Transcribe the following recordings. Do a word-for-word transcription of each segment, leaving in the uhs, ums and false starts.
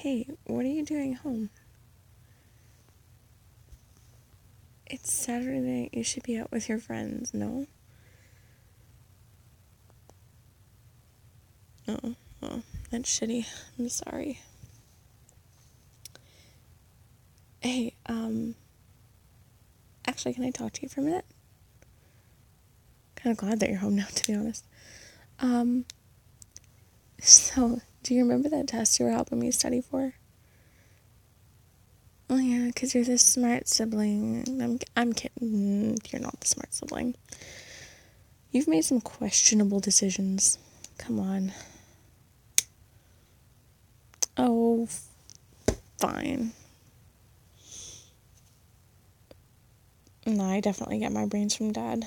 Hey, what are you doing home? It's Saturday night. You should be out with your friends, no? Oh, well, that's shitty. I'm sorry. Hey, um, actually, can I talk to you for a minute? Kind of glad that you're home now, to be honest. Um, so, do you remember that test you were helping me study for? Oh yeah, because you're the smart sibling. I'm, I'm kidding. You're not the smart sibling. You've made some questionable decisions. Come on. Oh, fine. No, I definitely get my brains from Dad.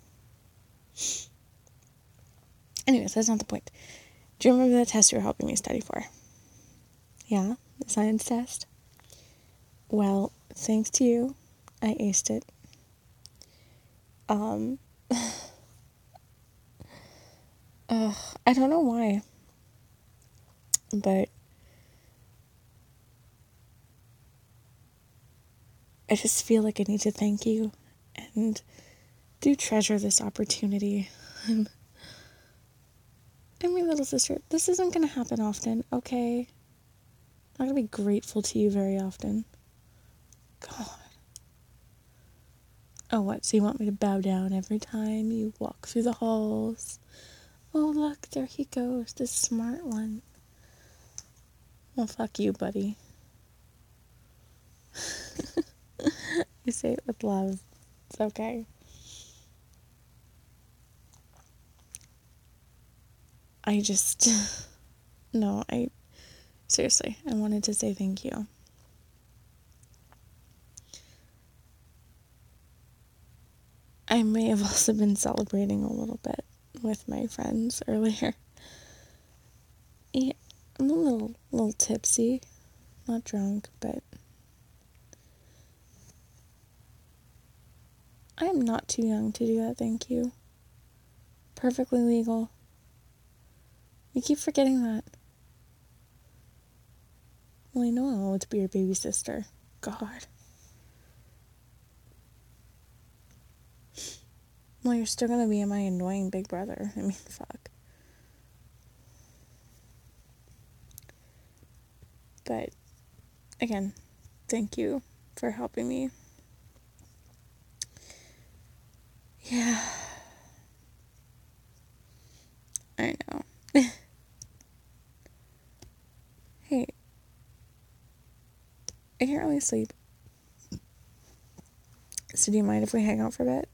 Anyways, that's not the point. Do you remember the test you were helping me study for? Yeah, the science test? Well, thanks to you, I aced it. Um, ugh, I don't know why, but I just feel like I need to thank you and do treasure this opportunity. I'm my little sister. This isn't gonna happen often, okay? I'm not gonna be grateful to you very often. God. Oh, what? So you want me to bow down every time you walk through the halls? Oh, look, there he goes, the smart one. Well, fuck you, buddy. You say it with love. It's okay. I just... No, I... Seriously, I wanted to say thank you. I may have also been celebrating a little bit with my friends earlier. Yeah, I'm a little, little tipsy. Not drunk, but... I am not too young to do that, thank you. Perfectly legal. You keep forgetting that. Well, you know I want to be your baby sister. God. Well, you're still gonna be my annoying big brother. I mean, fuck. But, again, thank you for helping me. Yeah. I know. Hey. I can't really sleep. So do you mind if we hang out for a bit?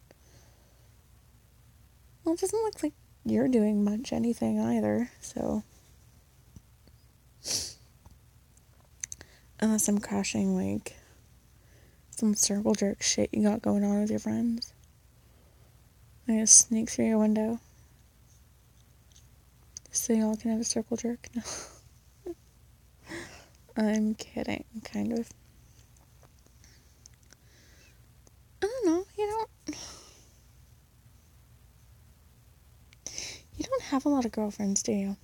Well, it doesn't look like you're doing much anything either, so... Unless I'm crashing, like, some circle jerk shit you got going on with your friends. I just sneak through your window. So y'all can have a circle jerk? No. I'm kidding, kind of. I don't know, you don't... You don't have a lot of girlfriends, do you?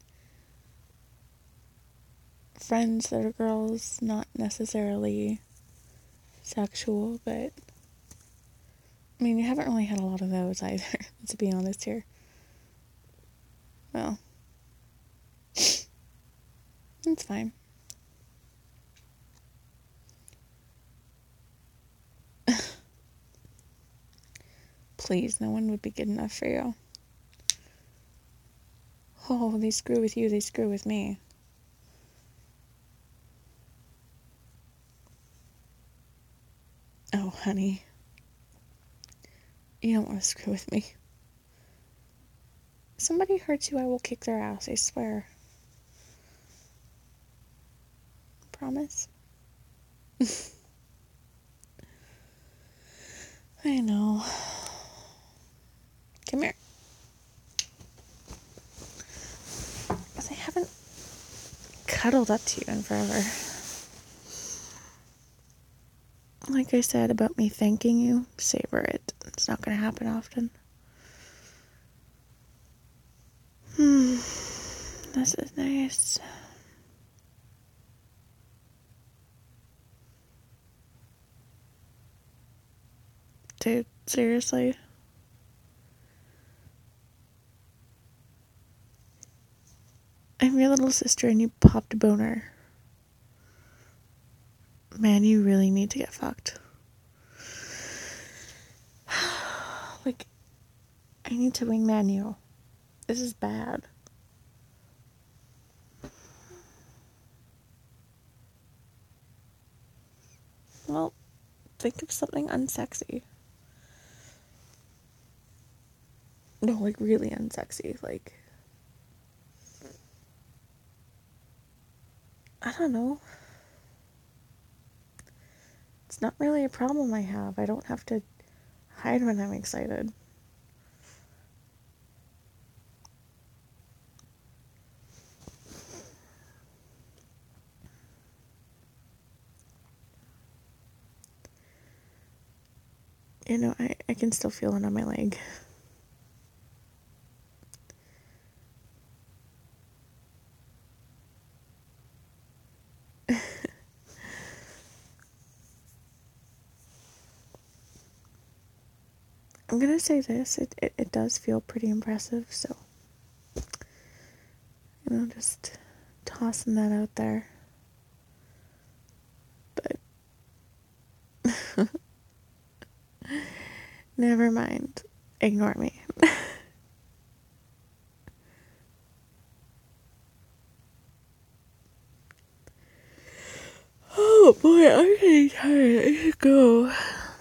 Friends that are girls, not necessarily sexual, but... I mean, you haven't really had a lot of those either, to be honest here. Well... It's fine. Please, no one would be good enough for you. Oh, they screw with you, they screw with me. Oh, honey. You don't want to screw with me. If somebody hurts you, I will kick their ass, I swear. Promise? I know. Come here. I haven't cuddled up to you in forever. Like I said about me thanking you, savor it. It's not gonna happen often. Hmm. This is nice. Dude, seriously? I'm your little sister and you popped a boner. Man, you really need to get fucked. Like, I need to wingman you. This is bad. Well, think of something unsexy. No, like really unsexy. Like, I don't know. It's not really a problem I have. I don't have to hide when I'm excited. You know, I, I can still feel it on my leg. I'm gonna say this, it, it, it does feel pretty impressive, so, you know, just tossing that out there. But, never mind. Ignore me. Oh boy, I'm getting tired. I should go.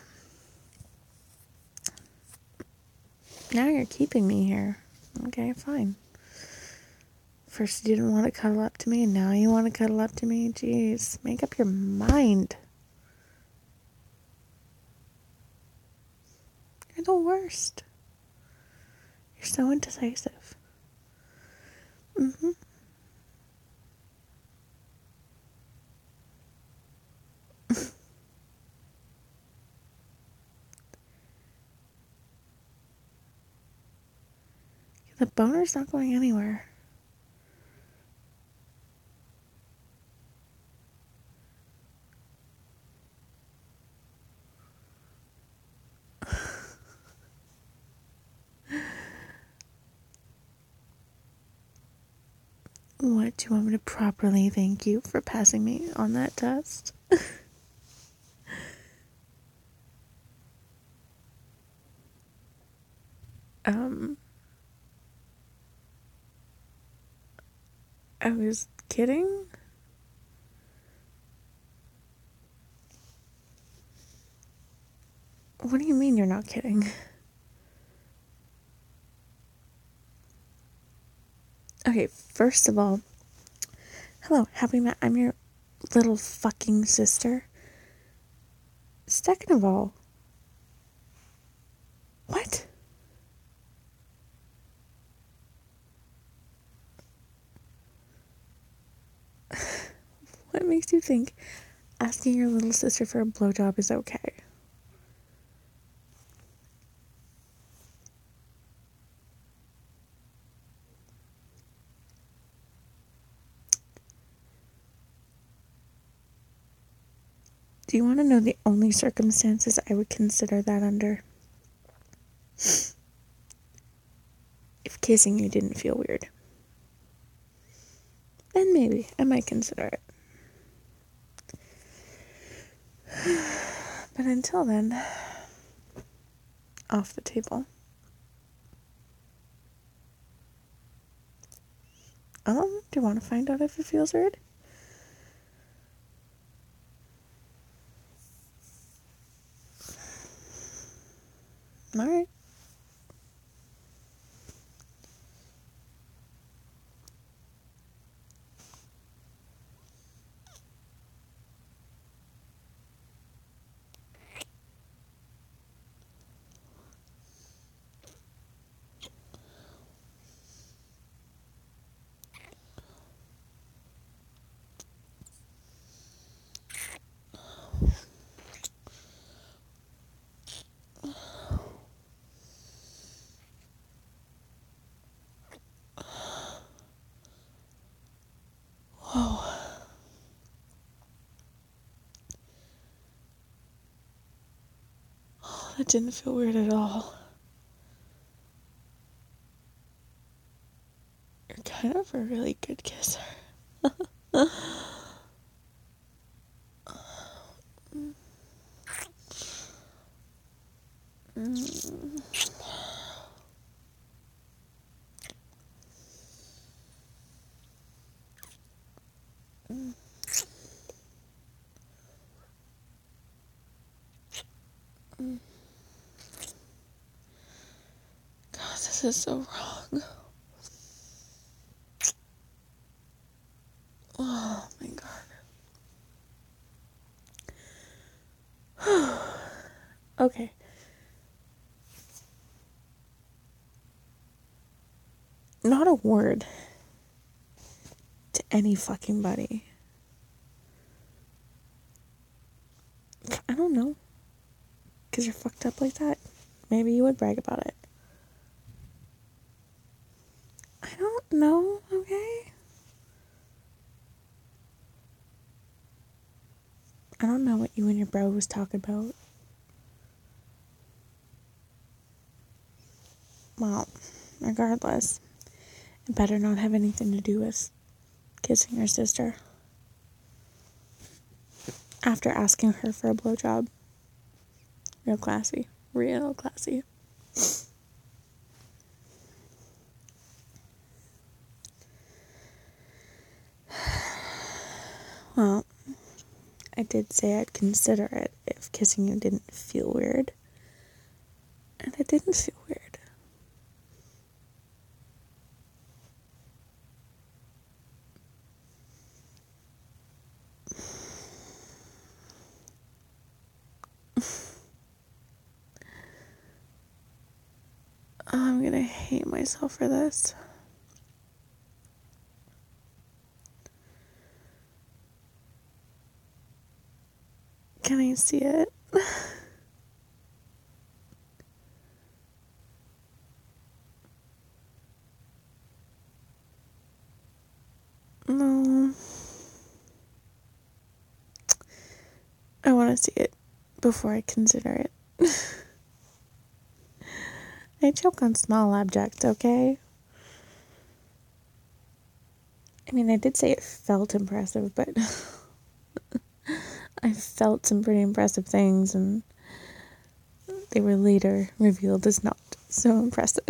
Now you're keeping me here. Okay, fine. First you didn't want to cuddle up to me, and now you want to cuddle up to me? Jeez, make up your mind. You're the worst. You're so indecisive. Mm-hmm. The boner's not going anywhere. What, do you want me to properly thank you for passing me on that test? um, I was kidding. What do you mean you're not kidding? Okay, first of all, hello, have we met? I'm your little fucking sister. Second of all, what? What makes you think asking your little sister for a blowjob is okay? Do you want to know the only circumstances I would consider that under? If kissing you didn't feel weird. Then maybe I might consider it. But until then, off the table. Um, do you want to find out if it feels weird? Alright. didn't feel weird at all. You're kind of a really good kisser. mm. Mm. Mm. God, this is so wrong. Oh my god. Okay. Not a word to any fucking buddy. I don't know. Because you're fucked up like that. Maybe you would brag about it. I don't know, okay? I don't know what you and your bro was talking about. Well, regardless, it better not have anything to do with kissing your sister. After asking her for a blowjob. Real classy. Real classy. Well, I did say I'd consider it if kissing you didn't feel weird. And it didn't feel weird. Oh, I'm gonna hate myself for this. Can I see it? No. I want to see it before I consider it. I choke on small objects, okay? I mean, I did say it felt impressive, but I felt some pretty impressive things, and they were later revealed as not so impressive.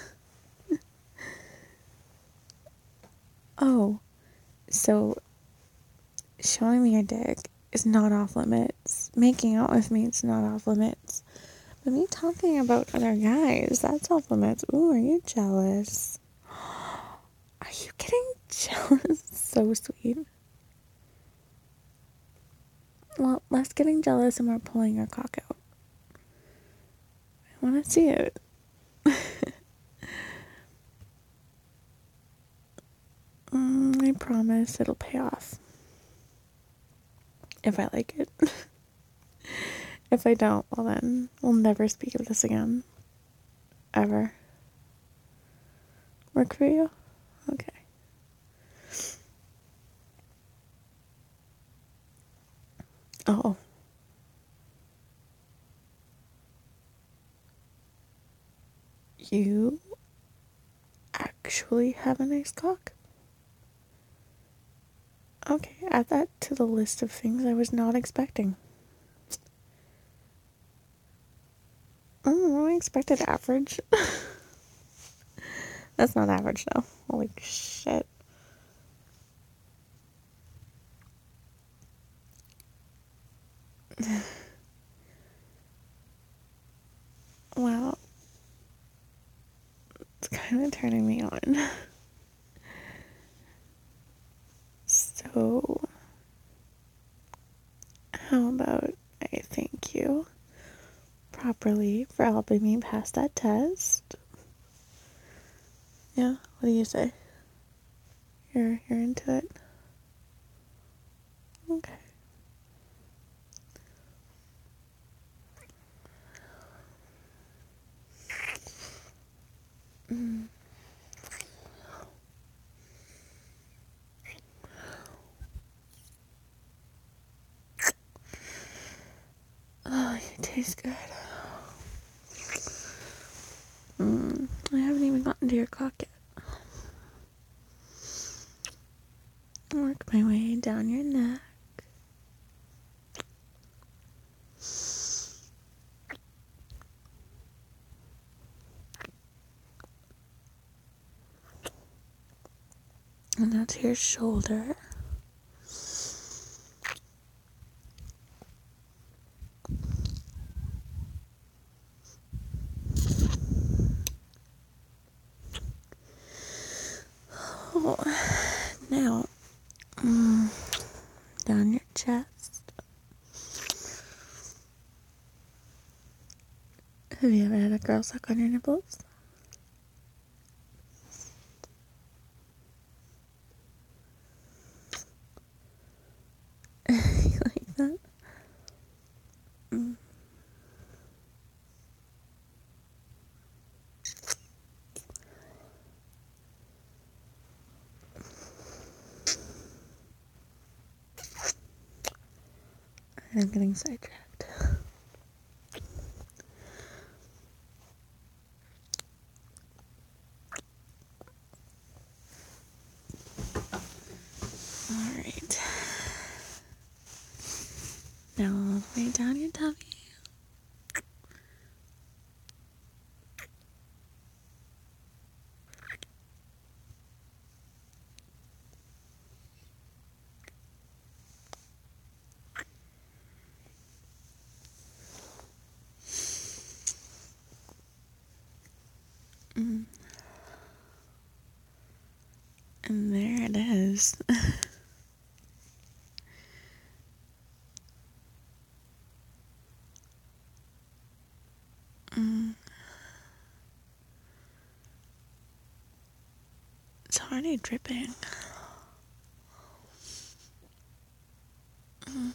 Oh, so showing me your dick is not off limits. Making out with me is not off limits. But me talking about other guys, that's off limits. Ooh, are you jealous? Are you getting jealous? So sweet. Well, less getting jealous and more pulling your cock out. I want to see it. mm, I promise it'll pay off. If I like it. If I don't, well then, we'll never speak of this again. Ever. Work for you? Okay. Oh. You actually have a nice cock? Okay, add that to the list of things I was not expecting. Oh, I expected average. That's not average though. Holy shit. Wow. It's kind of turning me on. So, how about I thank you properly for helping me pass that test? Yeah, what do you say? You're you're into it? Okay. Mm. Oh, you taste good. your cock yet. Work my way down your neck. And now to your shoulder. Oh, now, mm, down your chest. Have you ever had a girl suck on your nipples? You like that? Mm. I'm getting sidetracked. Alright. Now all the way down your tummy. Mm. And there it is. mm. It's already dripping. Mm.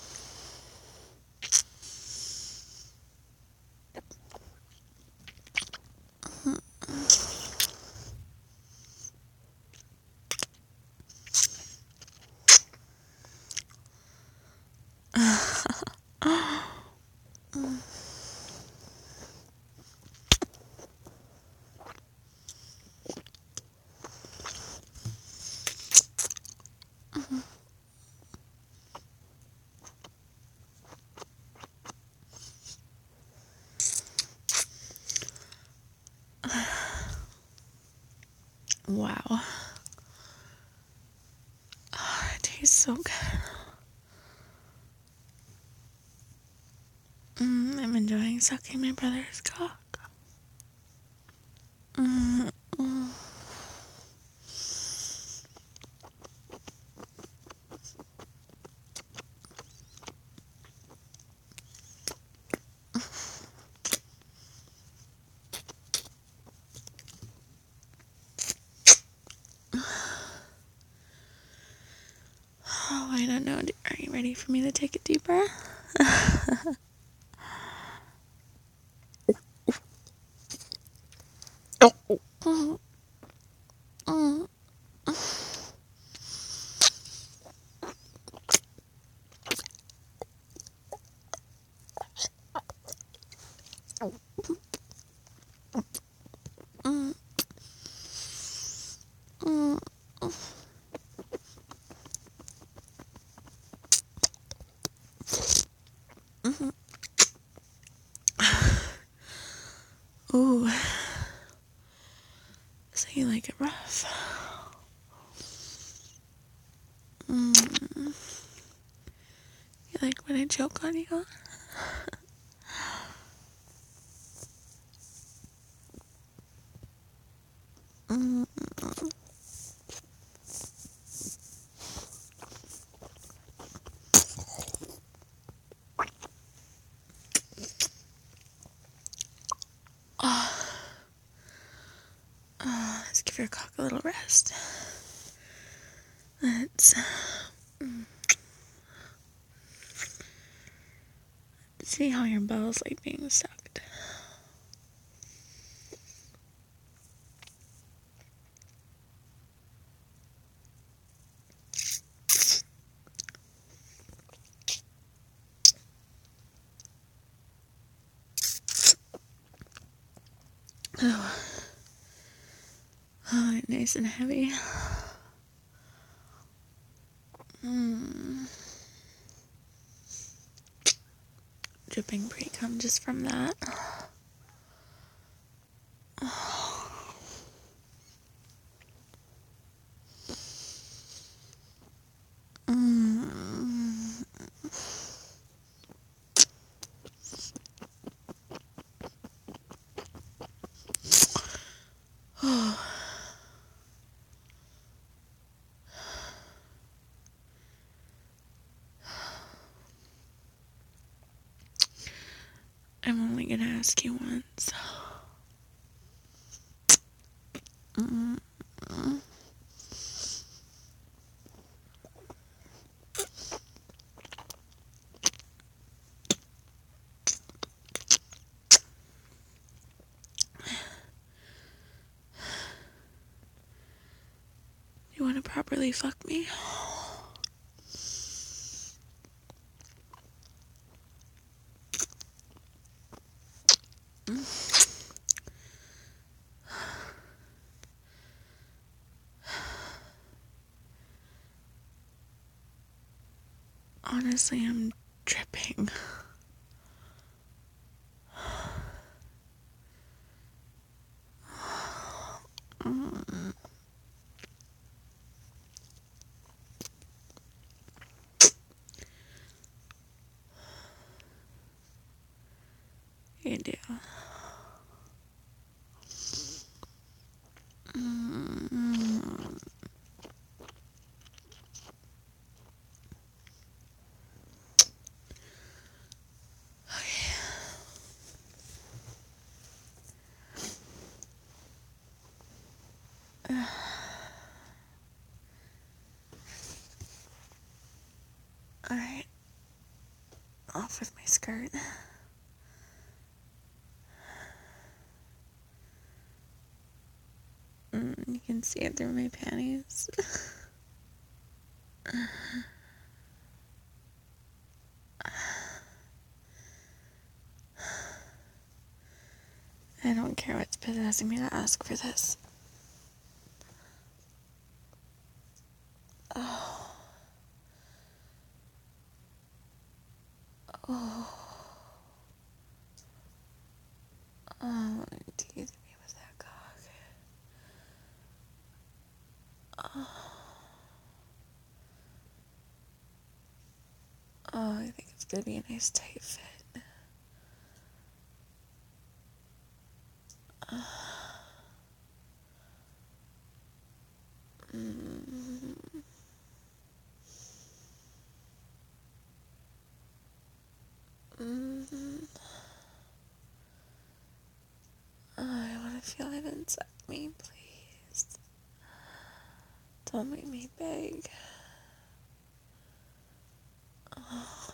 Wow. Oh, it tastes so good. Mm, I'm enjoying sucking my brother's cock. Mm, mm. Oh, I don't know. Are you ready for me to take a deep breath? Mm, mm. Mm, mm, mm. Ooh. So you like it rough? Mm. You like when I choke on you? Mm. Oh. Oh, let's give your cock a little rest. Let's mm, see how your bowels like being sucked. Oh. Oh, nice and heavy. Mm. Dripping pre-cum just from that. Mm. I'm only gonna ask you once. Mm. You wanna properly fuck me? Honestly, I'm dripping. Mm. You do. Mm. Alright. Off with my skirt. Mm, you can see it through my panties. I don't care what's possessing me to ask for this. Oh. Oh. Oh, tease me with that cock. Oh. Oh, I think it's gonna be a nice tight fit. Oh. Mm. Mm. Oh, I want to feel it inside me, please. Don't make me beg. Oh,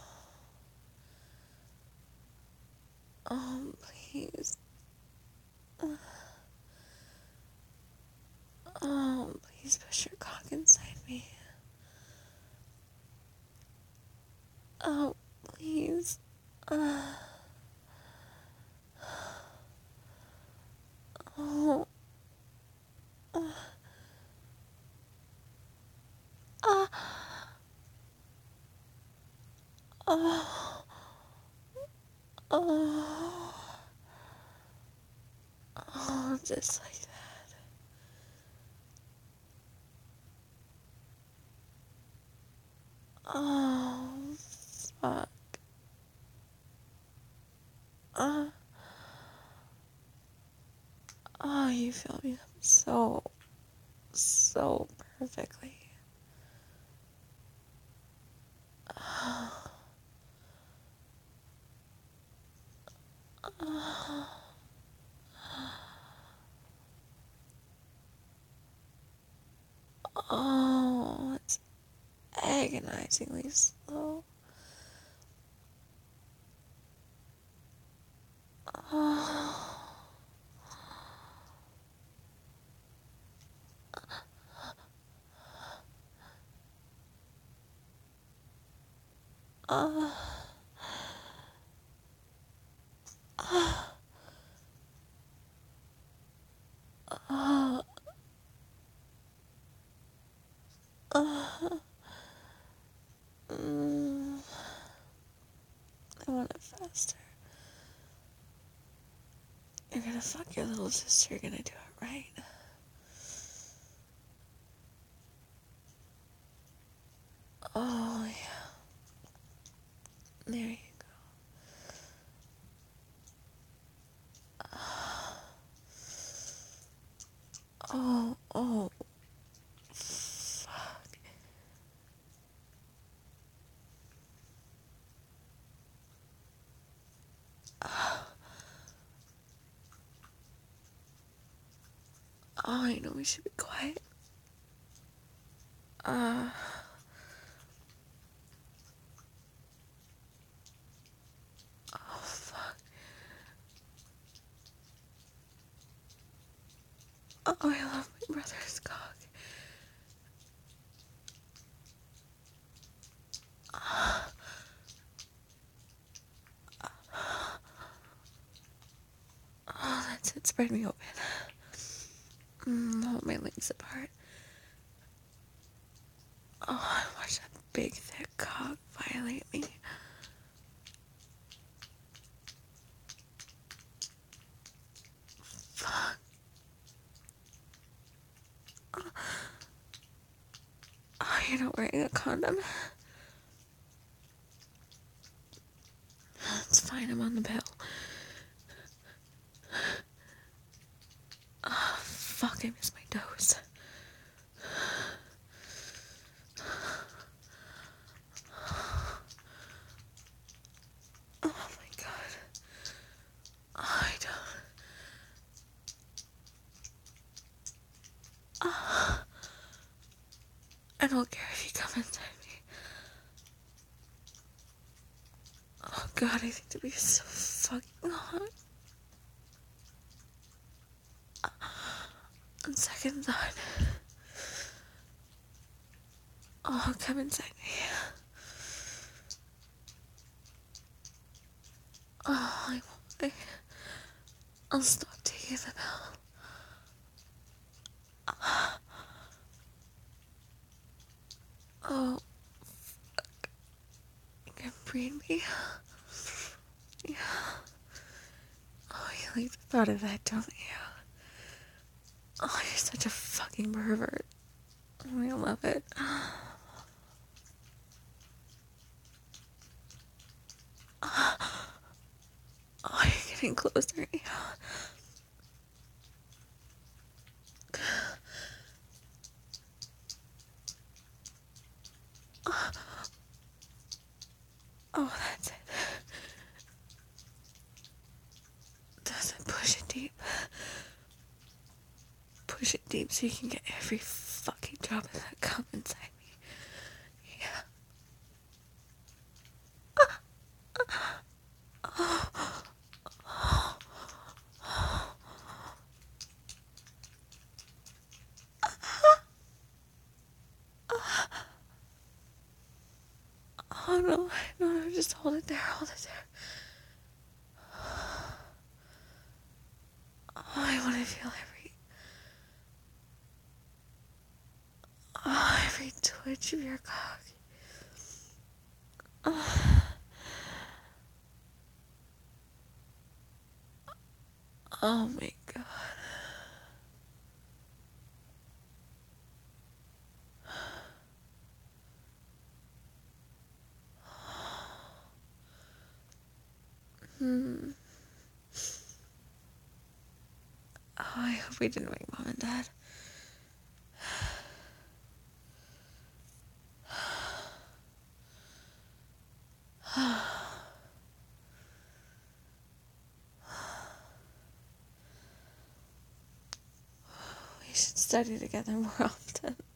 oh please. Oh, please push your cock inside me. Oh, please. Uh, oh. Uh, uh, oh. Oh. Oh, just like that. Oh, fuck. Uh, oh, you fill me up so, so perfectly. Oh. Oh. Oh, it's agonizingly slow. Oh. Oh. Oh. Oh. Uh, mm, I want it faster. You're gonna fuck your little sister, you're gonna do it right. Oh, yeah. There you go. Oh, oh, fuck. Oh, I know we should be quiet. Uh, oh, fuck. Oh, I love my brother's cock. Oh, that's it. Spread me open. Mm, hold my legs apart. Oh, I watch that big, thick cock violate me. Fuck. Oh, you're not wearing a condom? It's fine, I'm on the pill. Oh, fuck, I missed my dose. Oh my god. Oh, I don't. Oh, I don't care if you come inside me. Oh god, I think to be so fucking hot. On second thought. Oh, come inside me. Oh, I won't. I, I'll stop taking the pill. Oh, you can breed me. Yeah. Oh, you like the thought of that, don't you? Oh, you're such a fucking pervert. Oh, I love it. Oh, you're getting closer. Yeah. Oh, that's it. Does it push it deep? Push it deep so you can get every fucking drop of that cum inside me. Yeah. Oh no, no, no, just hold it there, hold it there. Oh, I want to feel every, oh, every twitch of your cock. Oh, oh my god. Hmm. Oh, I hope we didn't wake mom and dad. We should study together more often.